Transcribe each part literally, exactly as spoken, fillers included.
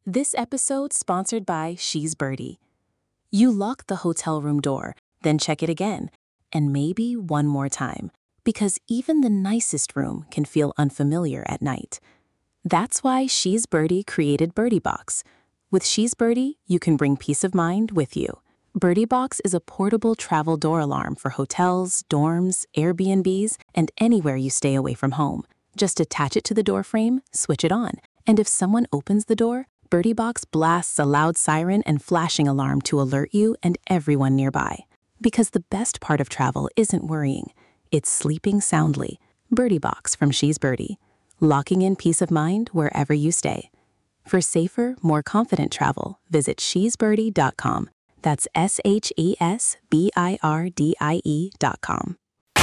This episode sponsored by She's Birdie. You lock the hotel room door, then check it again, and maybe one more time, because even the nicest room can feel unfamiliar at night. That's why She's Birdie created Birdie Box. With She's Birdie, you can bring peace of mind with you. Birdie Box is a portable travel door alarm for hotels, dorms, Airbnbs, and anywhere you stay away from home. Just attach it to the door frame, switch it on, and if someone opens the door, Birdie Box blasts a loud siren and flashing alarm to alert you and everyone nearby. Because the best part of travel isn't worrying, it's sleeping soundly. Birdie Box from She's Birdie, locking in peace of mind wherever you stay. For safer, more confident travel, visit she's birdie dot com. That's S H E S B I R D I E dot com.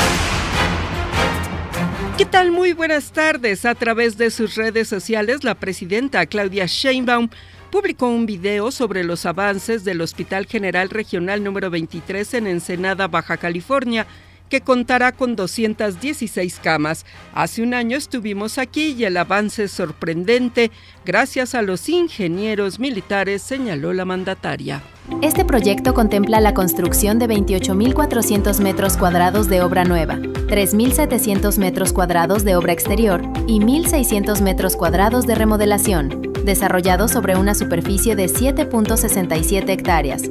¿Qué tal? Muy buenas tardes. A través de sus redes sociales, la presidenta Claudia Sheinbaum publicó un video sobre los avances del Hospital General Regional número veintitrés en Ensenada, Baja California, que contará con doscientas dieciséis camas. Hace un año estuvimos aquí y el avance es sorprendente gracias a los ingenieros militares, señaló la mandataria. Este proyecto contempla la construcción de veintiocho mil cuatrocientos metros cuadrados de obra nueva, tres mil setecientos metros cuadrados de obra exterior y mil seiscientos metros cuadrados de remodelación, desarrollado sobre una superficie de siete punto sesenta y siete hectáreas.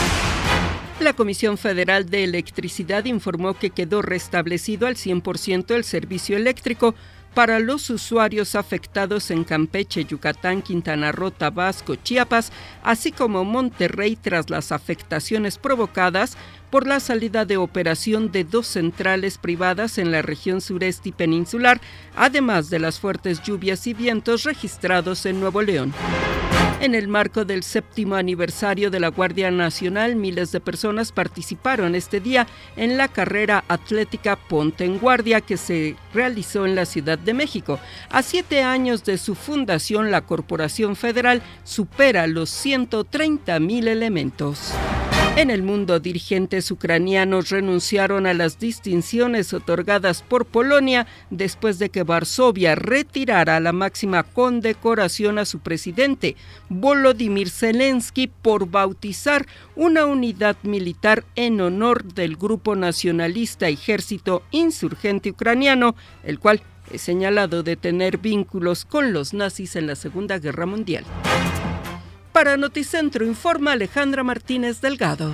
La Comisión Federal de Electricidad informó que quedó restablecido al cien por ciento el servicio eléctrico para los usuarios afectados en Campeche, Yucatán, Quintana Roo, Tabasco, Chiapas, así como Monterrey tras las afectaciones provocadas por la salida de operación de dos centrales privadas en la región sureste y peninsular, además de las fuertes lluvias y vientos registrados en Nuevo León. En el marco del séptimo aniversario de la Guardia Nacional, miles de personas participaron este día en la carrera atlética Ponte en Guardia que se realizó en la Ciudad de México. A siete años de su fundación, la Corporación Federal supera los ciento treinta mil elementos. En el mundo, dirigentes ucranianos renunciaron a las distinciones otorgadas por Polonia después de que Varsovia retirara la máxima condecoración a su presidente, Volodymyr Zelensky, por bautizar una unidad militar en honor del grupo nacionalista Ejército Insurgente Ucraniano, el cual es señalado de tener vínculos con los nazis en la Segunda Guerra Mundial. Para Noticentro informa Alejandra Martínez Delgado.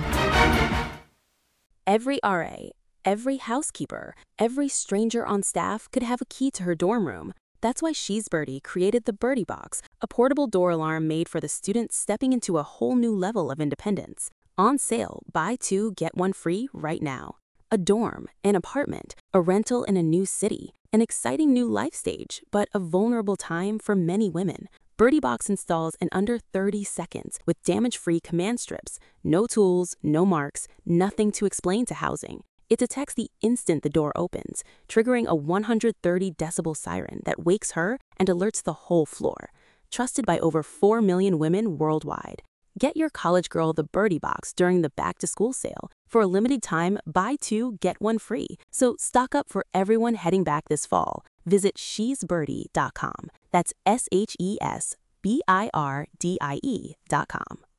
Every R A, every housekeeper, every stranger on staff could have a key to her dorm room. That's why She's Birdie created the Birdie Box, a portable door alarm made for the students stepping into a whole new level of independence. On sale, buy two, get one free right now. A dorm, an apartment, a rental in a new city, an exciting new life stage, but a vulnerable time for many women. Birdie Box installs in under thirty seconds with damage-free command strips. No tools, no marks, nothing to explain to housing. It detects the instant the door opens, triggering a one hundred thirty decibel siren that wakes her and alerts the whole floor. Trusted by over four million women worldwide. Get your college girl the Birdie Box during the back-to-school sale. For a limited time, buy two, get one free. So stock up for everyone heading back this fall. Visit she's birdie dot com. That's S H E S B I R D I E dot com.